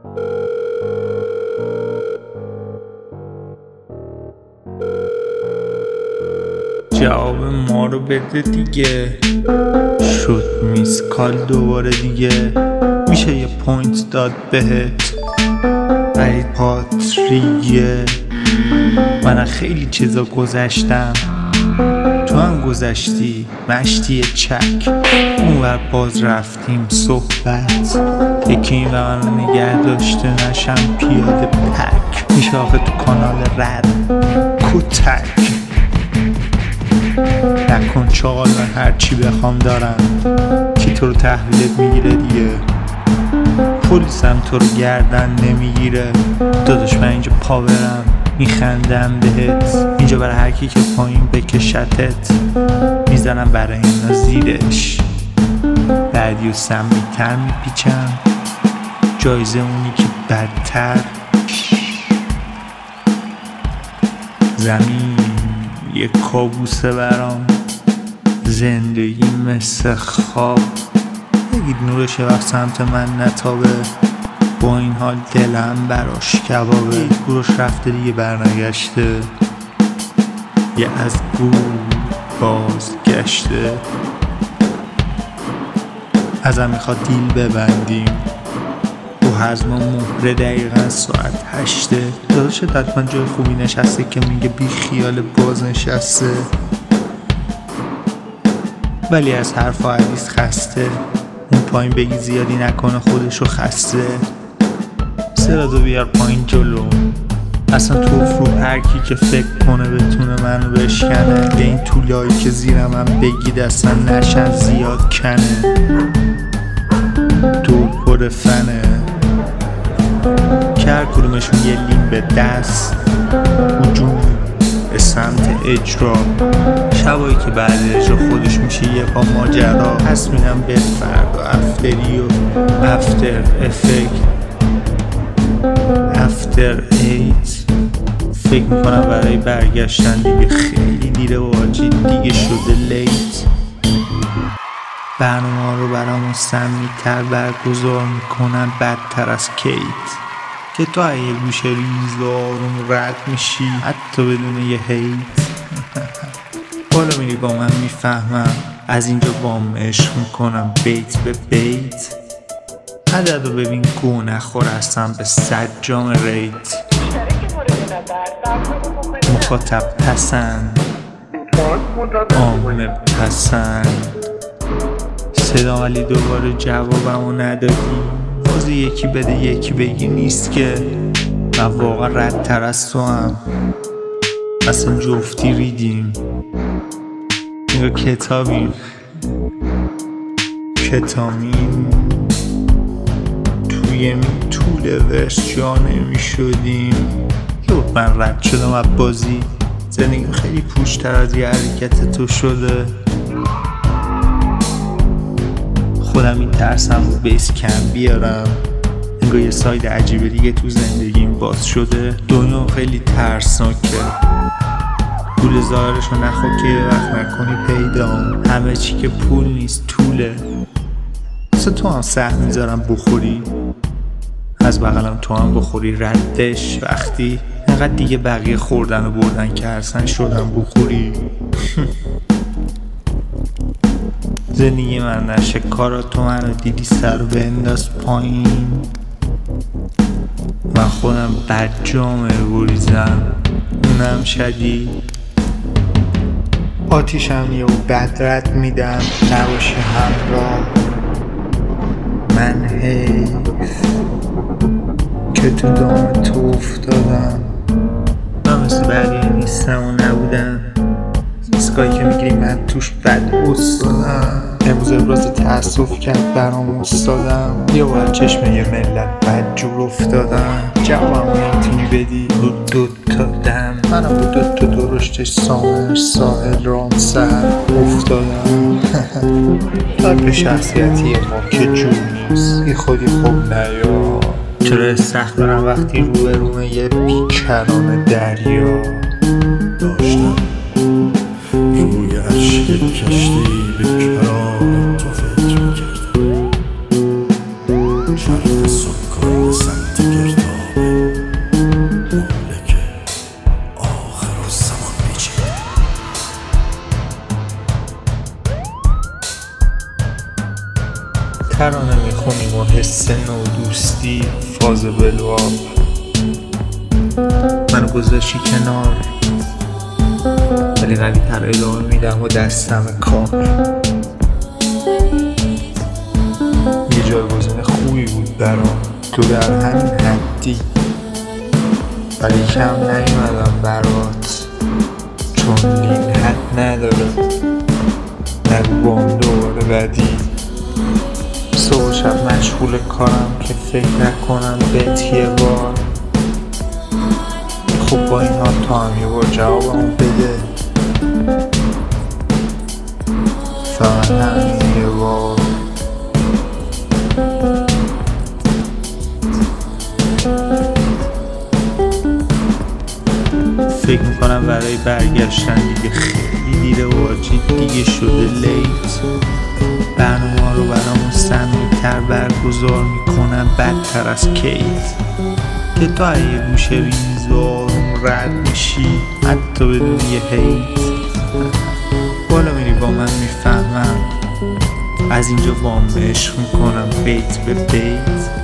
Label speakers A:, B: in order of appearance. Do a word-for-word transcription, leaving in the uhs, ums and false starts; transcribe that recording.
A: جواب ما رو بده دیگه. شد میس کال دوباره دیگه. میشه یه پوینت داد بهت؟ ای پاتریگه، من خیلی چیزا گذشتم، تو هم گذشتی مشتی چک. اونور باز رفتیم صحبت، یکی این و من نگه داشته نشم پیاده پک. میشه آخه تو کانال رد کتک نکن چاقال، من هرچی بخوام دارم. کی تو رو تحویلت میگیره دیگه؟ پلیسم تو رو گردن نمیگیره. داداش من اینجا پاورم، میخندم بهت. اینجا برای هر کی که پایین بکشتت، میزنم برای اینا زیرش. بعدی و سمیتر میپیچم، جایزه اونی که بدتر. زمین یه کابوسه برام، زندگی مثل خواب. بگید نورش وقت سمت من نتابه، با این حال دلم براش کبابه. گروش رفته دیگه برنگشته، یه از گور بازگشته. ازم میخواد دیل ببندیم، تو حزم مهره دقیقا ساعت هشته. داداش حتما جای خوبی نشسته که میگه بی خیال باز نشسته، ولی از حرف و حدیث خسته. اون پایین بگی زیادی نکنه خودشو خسته. سرادو بیار پایین جلو، اصلا تو افرو هر کی که فکر کنه بتونه منو بشکنه. به این طولایی که زیرم هم بگید اصلا نشن زیاد کنه. دور پر فنه که هر کدومشون یه لیم به دست، هجوم به سمت اجرا. شبایی که بعد اجرا خودش میشه یه پا ماجرا. پس میرم به فردا افتری و افتر افکت افتر ایت. فکر میکنم برای برگشتن دیگه خیلی دیره و آجی دیگه شده لیت. برنامه رو برامون سمی‌تر برگزار میکنن بدتر از کیت، که تو اگه یه گوشه ریز و آروم رد میشی حتی بدون یه هیت. بالا میری با من میفهمم، از اینجا بام عشق میکنم بیت به بیت. عدد رو ببین گو نخور هستم به صد جام ریت. مخاطب پسند، عامه پسند. صدا ولی دوباره جوابمو ندادی. بازی یکی بده یکی بگی نیست که. من واقعا رد تر از تو هم، اصلا جفتی ریدیم. نگاه کتابی کتامین توی می طول ورس جا نمی شدیم. یه من رد شدم از بازی. زندگی خیلی پوشتر از یه حرکت تو شده. خودم این ترسم رو بیس کم بیارم. انگار یه ساید عجیبه دیگه تو زندگیم باز شده. دنیا خیلی ترسناکه، پول ظاهرشو نخوا که یه وقت نکنی پیدام. همه چی که پول نیست طوله. مثل تو هم سهم میذارم بخوری، از بغلم تو هم بخوری ردش. وقتی انقدر دیگه بقیه خوردن و بردن که هرسن شدن بخوری. زندگی من نشه کارا تو منو دیدی سر بنداز پایین. من خودم بد جامعه بریزم اونم شدید. آتیشم یه و بدرد میدم نباشه همراه. من حیف که تو دام تو افتادم. من مثل بقیه نیستم و نبودم. اسکایی که میگیری من توش بد استادم. امروز ابراز تأسف کرد برام استادم. یه بار چشم یه ملت بد جور افتادم. جوابمو نمیتونی بدی رو دوتا دم. منم رو دوتا درشتش سامر ساحل رام سر افتادم. تایپ شخصیتی ما که جور نیست بی خودی خوب نیا. چرا سخت دارم وقتی روی رومه یه بیکران دریا
B: داشتم روی عرشی کشتی به کران تو فکر میکردم. سکان سمت گرداب مهلک آخر الزمان پیچیده.
A: ترانه میخونیم و حس نو دوستی فاز بلواب منو گذاشتی کنار، ولی قوی تر ادامه میدم و دستم کار. یه جایگزین خوبی بود برام، تو در همین حدی، ولی کم نیومدم برات، چون این حد نداره. نگو بام دوباره بدی، صبح شب مشغول کارم که فکر نکنم بهت یه بار. خب با این حال تو هم یه بار جوابمو بده، فقط همین یه بار. فکر میکنم برای برگشتن دیگه خیلی دیره و آجی دیگه شده لیت. برنامه رو برامون سمیتر برگزار میکنن بدتر از کیت، که تو اگه گوشه ریزارم رد میشی حتی بدون یه هیت. بالا میری با من میفهمم، از اینجا با هم عشق میکنم بیت به بیت.